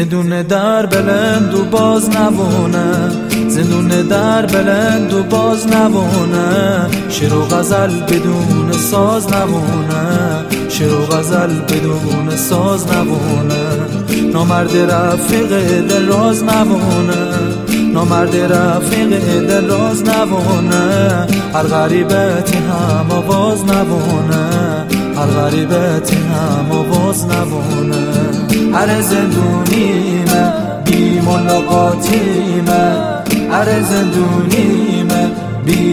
زندون در بلند و باز نوونه، زندون در بلند و باز نوونه، شعر و غزل بدون ساز نوونه، شعر و غزل بدون ساز نوونه. نامرد رفیق دل راز نوونه، نامرد رفیق دل راز نوونه، هر غریبتی هم آواز نوونه، هر غریبتی هم آواز نوونه. هر زندونیمه بی ملاقاتیمه، هر زندونیمه بی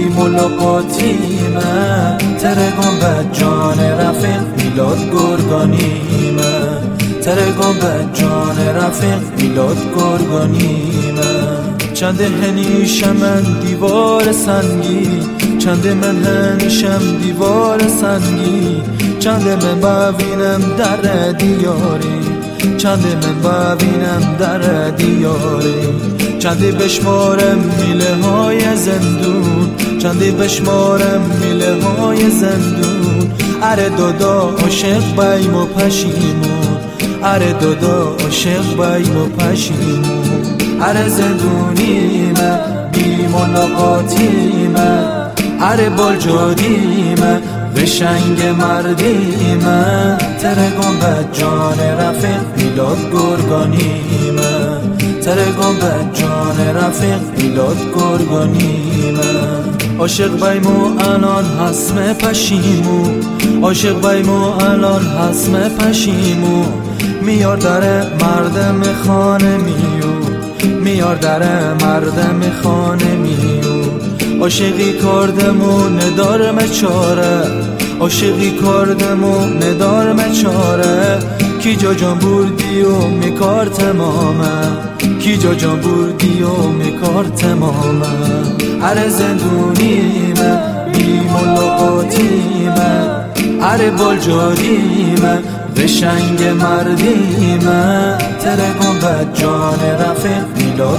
ملاقاتیمه، ترگم به جان رفیق میلاد گرگانیمه، ترگم به جان رفیق میلاد گرگانیمه. چند هنیشم من دیوار سنگی، چند من هنیشم دیوار سنگی، چند من ببینم در دیاری، چند من ببینم در دیاری. چندی بشمارم میله های زندون، چندی بشمارم میله های زندون. اره دادا عاشق بیم و پشیمون، اره دادا عاشق بیم و پشیمون. اره زندونیمه بی ملاقاتیمه، اره بالجادیمه قشنگ مردیمه، ترگم به جان رفیق میلاد گرگانیمه، ترگم به جان رفیق میلاد گرگانیمه. عاشق بیمو الان حسم پشیمو، عاشق بیمو الان حسم پشیمو، میار در مردم خانه میو، میار در مردم خانه میو. عاشقی کردمو ندارم چاره، عاشقی کردمو ندارم چاره، کی جا جان بردی و میکار تمامه، کی جا جان بردی و میکار تمامه. هر زندونیمه بی ملاقاتیمه، هر بالجادیمه قشنگ مردیمه، ترگم به جان رفیق میلاد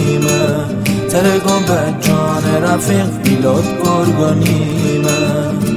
گرگانیمه، ترگم به جان رفیق میلاد گرگانیمه.